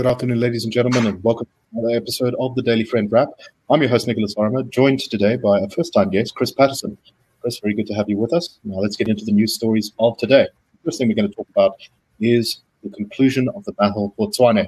Good afternoon, ladies and gentlemen, and welcome to another episode of the Daily Friend Wrap. I'm your host, Nicholas Armour, joined today by a first-time guest, Chris Patterson. Chris, very good to have you with us. Now let's get into the news stories of today. The first thing we're going to talk about is the conclusion of the battle for Tshwane.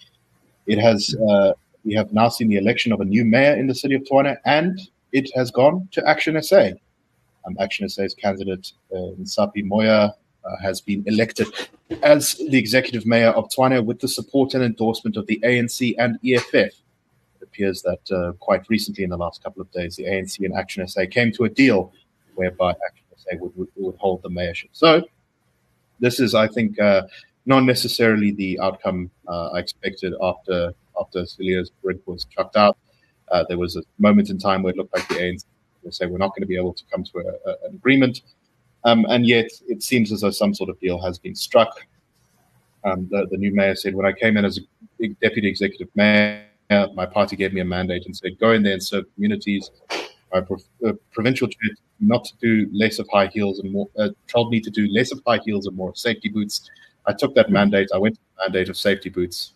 We have now seen the election of a new mayor in the city of Tshwane, and it has gone to Action SA. Action SA's candidate, Nsapi Moya, has been elected as the executive mayor of Tshwane with the support and endorsement of the ANC and EFF. It appears that quite recently, in the last couple of days, the ANC and Action SA came to a deal whereby Action SA would hold the mayorship. So this is, I think, not necessarily the outcome I expected after Cilliers Brink was chucked out. There was a moment in time where it looked like the ANC would say we're not going to be able to come to an agreement. And yet it seems as though some sort of deal has been struck. The new mayor said, when I came in as a deputy executive mayor, my party gave me a mandate and said, go in there and serve communities. My provincial chair not to do less of high heels and more, told me to do less of high heels and more of safety boots. I took that mandate. I went to the mandate of safety boots.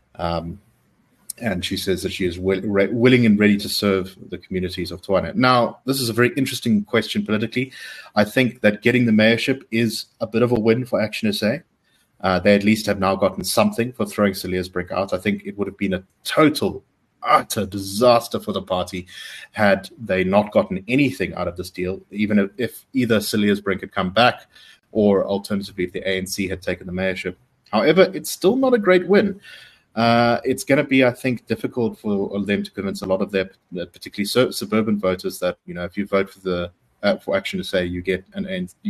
And she says that she is willing and ready to serve the communities of Tshwane. Now, this is a very interesting question politically. I think that getting the mayorship is a bit of a win for Action SA. They at least have now gotten something for throwing Cilliers Brink out. I think it would have been a total, utter disaster for the party had they not gotten anything out of this deal, even if either Cilliers Brink had come back or alternatively if the ANC had taken the mayorship. However, it's still not a great win. It's going to be, I think, difficult for them to convince a lot of their particularly suburban voters that, you know, if you vote for Action SA, you get an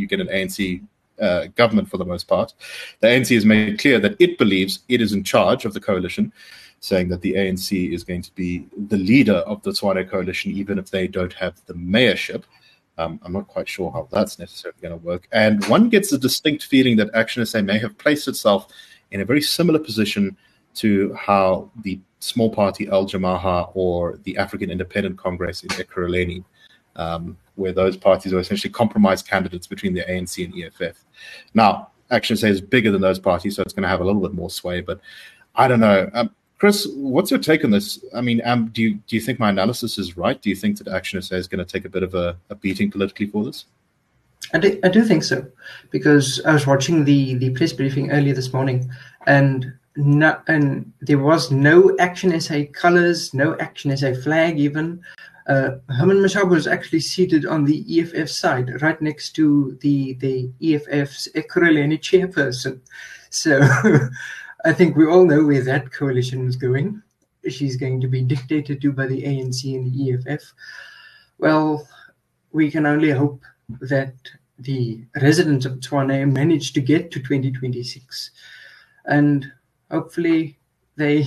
ANC government for the most part. The ANC has made clear that it believes it is in charge of the coalition, saying that the ANC is going to be the leader of the Tshwane coalition, even if they don't have the mayorship. I'm not quite sure how that's necessarily going to work. And one gets a distinct feeling that Action SA may have placed itself in a very similar position to how the small party Al Jamaah or the African Independent Congress in Ekurhuleni, where those parties are essentially compromise candidates between the ANC and EFF. Now, Action SA is bigger than those parties, so it's going to have a little bit more sway, but I don't know. Chris, what's your take on this? I mean, do you think my analysis is right? Do you think that Action SA is going to take a bit of a beating politically for this? I do think so, because I was watching the press briefing earlier this morning, and there was no Action SA colours, no Action SA flag even. Herman Mashaba was actually seated on the EFF side, right next to the EFF's Ekurhuleni chairperson. So I think we all know where that coalition is going. She's going to be dictated to by the ANC and the EFF. Well, we can only hope that the residents of Tshwane manage to get to 2026. And hopefully they,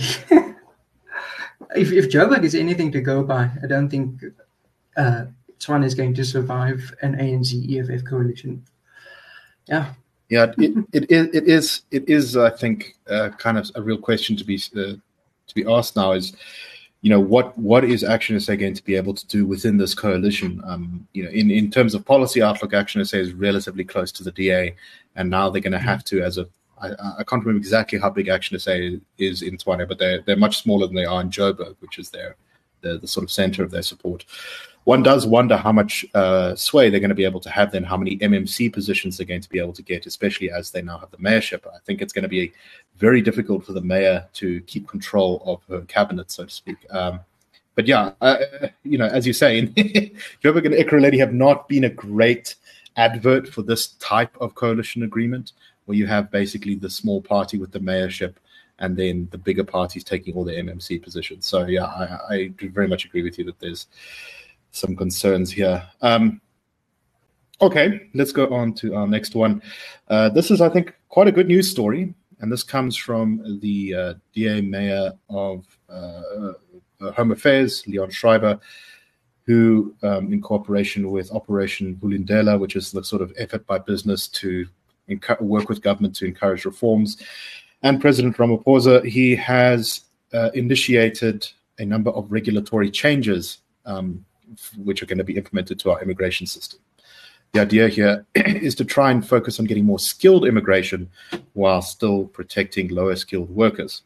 if Joburg is anything to go by, I don't think Tshwane is going to survive an ANC-EFF coalition. Yeah. Yeah, it is. I think kind of a real question to be asked now is, you know, what is Action SA going to be able to do within this coalition? You know, in terms of policy outlook, Action SA is relatively close to the DA, and now they're going to have to, I can't remember exactly how big Action SA is in Tshwane, but they're much smaller than they are in Joburg, which is the sort of center of their support. One does wonder how much sway they're going to be able to have then, how many MMC positions they're going to be able to get, especially as they now have the mayorship. I think it's going to be very difficult for the mayor to keep control of her cabinet, so to speak. But yeah, you know, as you say, Joburg and Ekurhuleni have not been a great advert for this type of coalition agreement, where you have basically the small party with the mayorship and then the bigger parties taking all the MMC positions. So yeah, I do very much agree with you that there's some concerns here. Okay, let's go on to our next one. This is, I think, quite a good news story, and this comes from the DA Mayor of Home Affairs, Leon Schreiber, who, in cooperation with Operation Vulindlela, which is the sort of effort by business to work with government to encourage reforms, and President Ramaphosa, he has initiated a number of regulatory changes which are going to be implemented to our immigration system. The idea here is to try and focus on getting more skilled immigration while still protecting lower skilled workers.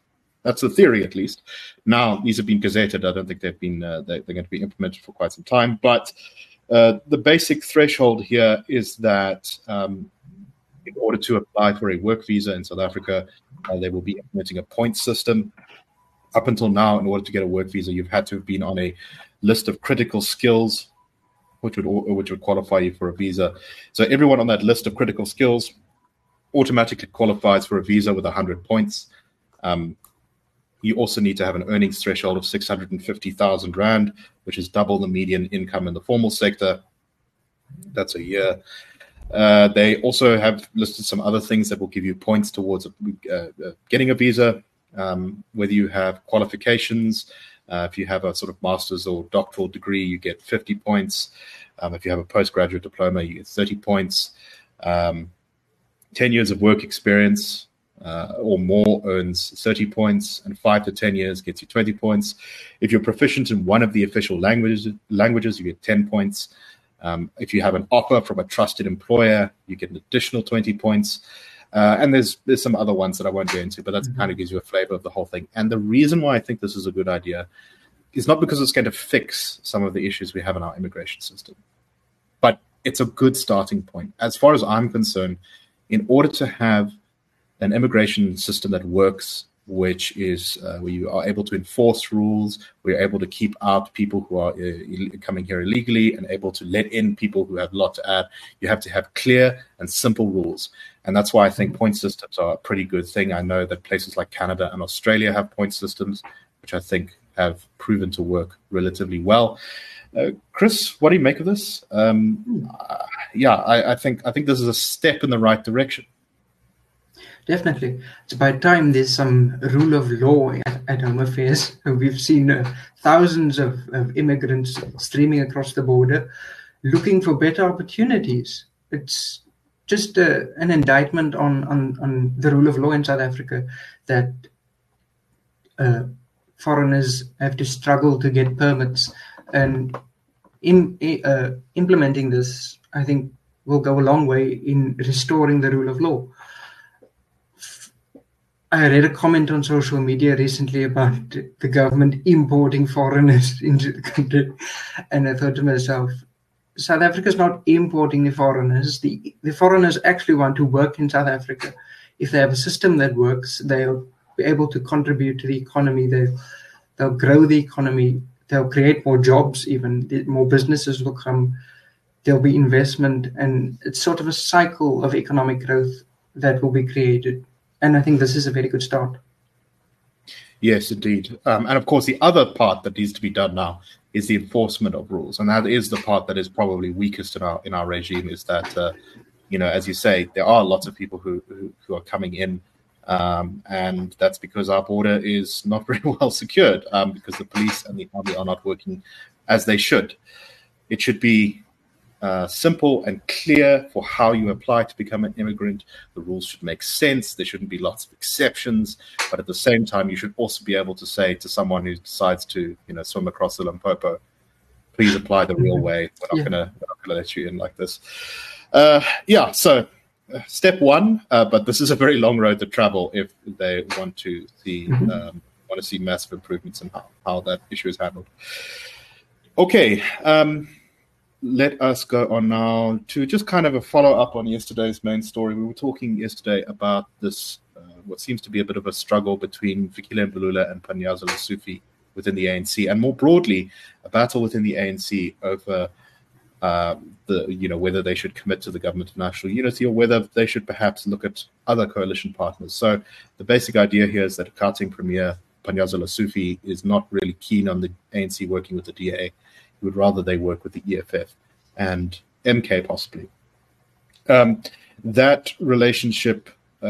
That's the theory, at least. Now, these have been gazetted. I don't think they've been they're going to be implemented for quite some time. But the basic threshold here is that in order to apply for a work visa in South Africa, they will be implementing a point system. Up until now, in order to get a work visa, you've had to have been on a list of critical skills, which would qualify you for a visa. So everyone on that list of critical skills automatically qualifies for a visa with 100 points. You also need to have an earnings threshold of 650,000 Rand, which is double the median income in the formal sector. That's a year. They also have listed some other things that will give you points towards getting a visa, whether you have qualifications. If you have a sort of master's or doctoral degree, you get 50 points. If you have a postgraduate diploma, you get 30 points. 10 years of work experience or more earns 30 points, and 5 to 10 years gets you 20 points. If you're proficient in one of the official languages, you get 10 points. If you have an offer from a trusted employer, you get an additional 20 points. And there's some other ones that I won't go into, but that kind of gives you a flavor of the whole thing. And the reason why I think this is a good idea is not because it's going to fix some of the issues we have in our immigration system, but it's a good starting point. As far as I'm concerned, in order to have an immigration system that works, which is where you are able to enforce rules, where you're able to keep out people who are coming here illegally and able to let in people who have a lot to add, you have to have clear and simple rules. And that's why I think point systems are a pretty good thing. I know that places like Canada and Australia have point systems, which I think have proven to work relatively well. Chris, what do you make of this? I think this is a step in the right direction. Definitely. It's about time there's some rule of law at Home Affairs. We've seen thousands of immigrants streaming across the border looking for better opportunities. It's just an indictment on the rule of law in South Africa, that foreigners have to struggle to get permits. And implementing this, I think, will go a long way in restoring the rule of law. I read a comment on social media recently about the government importing foreigners into the country, and I thought to myself, South Africa is not importing the foreigners. The foreigners actually want to work in South Africa. If they have a system that works, they'll be able to contribute to the economy. They'll grow the economy. They'll create more jobs even. More businesses will come. There'll be investment. And it's sort of a cycle of economic growth that will be created. And I think this is a very good start. Yes, indeed. And of course, the other part that needs to be done now is the enforcement of rules. And that is the part that is probably weakest in our regime, is that, as you say, there are lots of people who are coming in. And that's because our border is not very well secured, because the police and the army are not working as they should. It should be simple and clear for how you apply to become an immigrant. The rules should make sense. There shouldn't be lots of exceptions, but at the same time, you should also be able to say to someone who decides to, swim across the Limpopo, please apply the real way. We're not going to let you in like this. So step one, but this is a very long road to travel if they want to see massive improvements in how that issue is handled. Okay. Let us go on now to just kind of a follow-up on yesterday's main story. We were talking yesterday about this, what seems to be a bit of a struggle between Fikile Mbalula and Panyaza Lesufi within the ANC, and more broadly, a battle within the ANC over whether they should commit to the government of national unity or whether they should perhaps look at other coalition partners. So the basic idea here is that Gauteng Premier Panyaza Lesufi is not really keen on the ANC working with the DA. He would rather they work with the EFF and MK possibly. That relationship,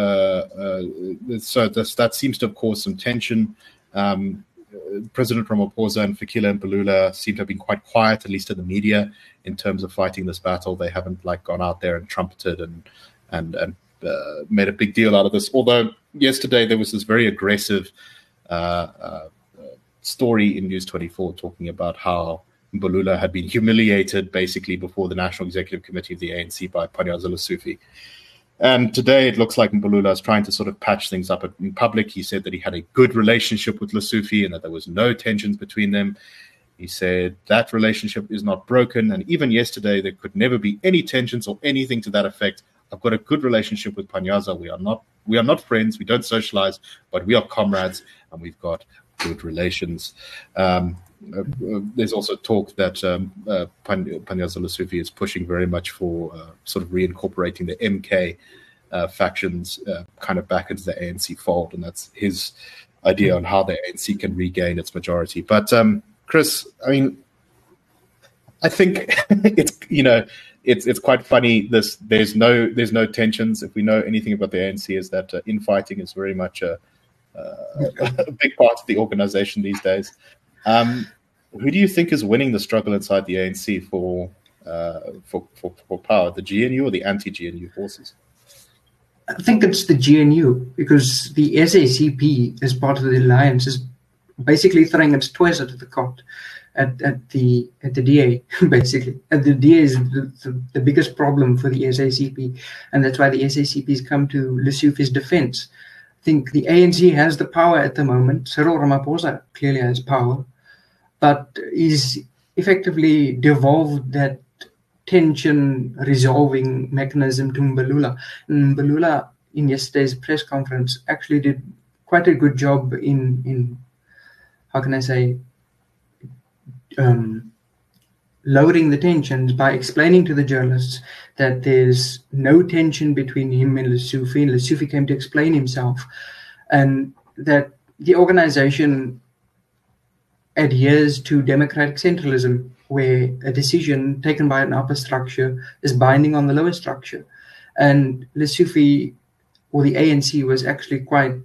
that seems to have caused some tension. President Ramaphosa and Fikile Mbalula seem to have been quite quiet, at least in the media, in terms of fighting this battle. They haven't gone out there and trumpeted and made a big deal out of this. Although yesterday there was this very aggressive story in News 24 talking about how Mbalula had been humiliated basically before the National Executive Committee of the ANC by Panyaza Lesufi. And today it looks like Mbalula is trying to sort of patch things up in public. He said that he had a good relationship with Lesufi and that there was no tensions between them. He said that relationship is not broken. And even yesterday, there could never be any tensions or anything to that effect. I've got a good relationship with Panyaza. We are not friends. We don't socialize, but we are comrades and we've got good relations. There's also talk that Panyaza Lesufi is pushing very much for sort of reincorporating the MK factions kind of back into the ANC fold. And that's his idea on how the ANC can regain its majority. But Chris, I mean, I think it's quite funny. There's no tensions. If we know anything about the ANC, is that infighting is very much a big part of the organization these days. Who do you think is winning the struggle inside the ANC for power, the GNU or the anti-GNU forces? I think it's the GNU, because the SACP, as part of the alliance, is basically throwing its toys at the cot at the DA, basically. And the DA is the biggest problem for the SACP, and that's why the SACP has come to Lesufi's defense. I think the ANC has the power at the moment. Cyril Ramaphosa clearly has power, but he's effectively devolved that tension-resolving mechanism to Mbalula. And Mbalula, in yesterday's press conference, actually did quite a good job in how can I say, lowering the tensions by explaining to the journalists that there's no tension between him and Lesufi, and Lesufi came to explain himself, and that the organization adheres to democratic centralism, where a decision taken by an upper structure is binding on the lower structure. And Lesufi, or the ANC, was actually quite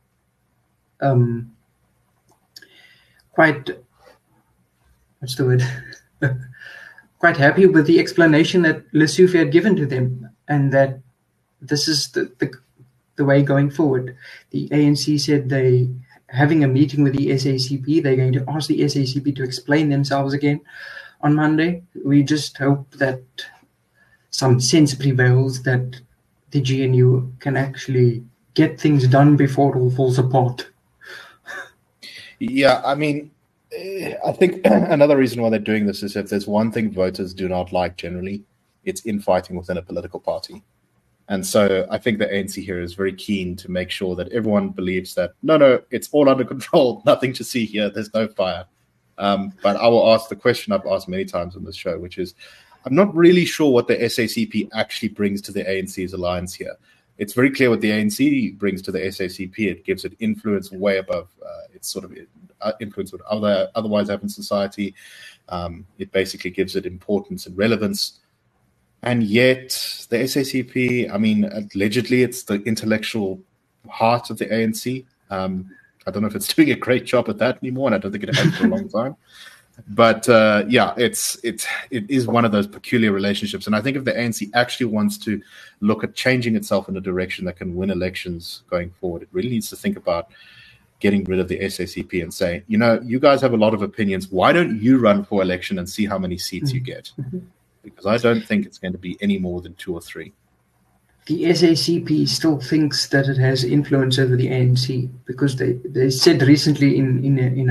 what's the word? Quite happy with the explanation that Lesufi had given to them, and that this is the way going forward. The ANC said they having a meeting with the SACP. They're going to ask the SACP to explain themselves again on Monday. We just hope that some sense prevails, that the GNU can actually get things done before it all falls apart. Yeah, I mean, I think another reason why they're doing this is if there's one thing voters do not like generally, it's infighting within a political party. And so I think the ANC here is very keen to make sure that everyone believes that, no, it's all under control, nothing to see here, there's no fire. But I will ask the question I've asked many times on this show, which is, I'm not really sure what the SACP actually brings to the ANC's alliance here. It's very clear what the ANC brings to the SACP. It gives it influence way above its sort of influence would otherwise have in society. It basically gives it importance and relevance. And yet the SACP, I mean, allegedly it's the intellectual heart of the ANC. I don't know if it's doing a great job at that anymore, and I don't think it has for a long time. But it is one of those peculiar relationships. And I think if the ANC actually wants to look at changing itself in a direction that can win elections going forward, it really needs to think about getting rid of the SACP and say, you guys have a lot of opinions. Why don't you run for election and see how many seats you get? Because I don't think it's going to be any more than 2 or 3. The SACP still thinks that it has influence over the ANC, because they said recently in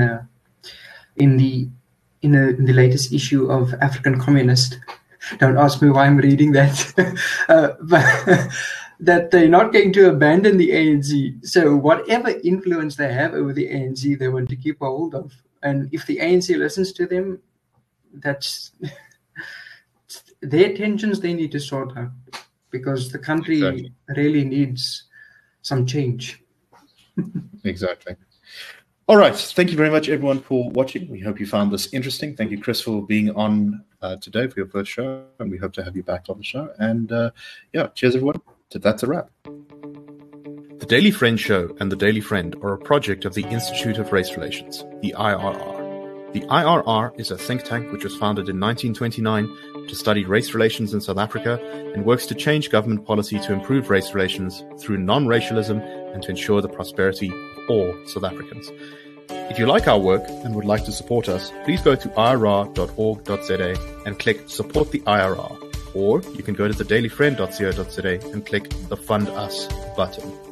the latest issue of African Communist, don't ask me why I'm reading that, but that they're not going to abandon the ANC. So whatever influence they have over the ANC, they want to keep a hold of. And if the ANC listens to them, that's their tensions they need to sort out, because the country really needs some change. Exactly. All right. Thank you very much, everyone, for watching. We hope you found this interesting. Thank you, Chris, for being on today for your first show, and we hope to have you back on the show. And cheers, everyone. That's a wrap. The Daily Friend Show and The Daily Friend are a project of the Institute of Race Relations, the IRR. The IRR is a think tank which was founded in 1929 to study race relations in South Africa and works to change government policy to improve race relations through non-racialism and to ensure the prosperity of all South Africans. If you like our work and would like to support us, please go to irr.org.za and click Support the IRR. or you can go to thedailyfriend.co.za and click the Fund Us button.